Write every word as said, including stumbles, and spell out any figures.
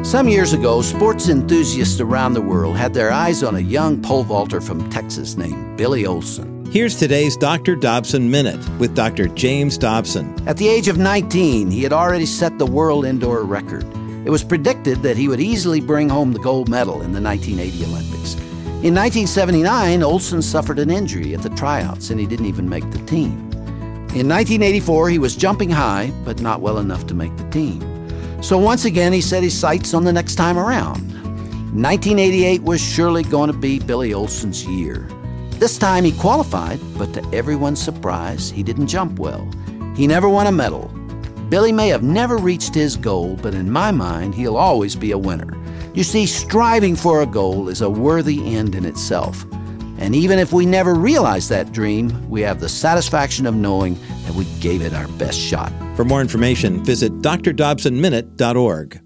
Some years ago, sports enthusiasts around the world had their eyes on a young pole vaulter from Texas named Billy Olson. Here's today's Doctor Dobson Minute with Doctor James Dobson. At the age of nineteen, he had already set the world indoor record. It was predicted that he would easily bring home the gold medal in the nineteen eighty Olympics. In nineteen seventy-nine, Olson suffered an injury at the tryouts, and he didn't even make the team. In nineteen eighty-four, he was jumping high, but not well enough to make the team. So once again, he set his sights on the next time around. nineteen eighty-eight was surely going to be Billy Olson's year. This time he qualified, but to everyone's surprise, he didn't jump well. He never won a medal. Billy may have never reached his goal, but in my mind, he'll always be a winner. You see, striving for a goal is a worthy end in itself. And even if we never realize that dream, we have the satisfaction of knowing that we gave it our best shot. For more information, visit d r dobson minute dot org.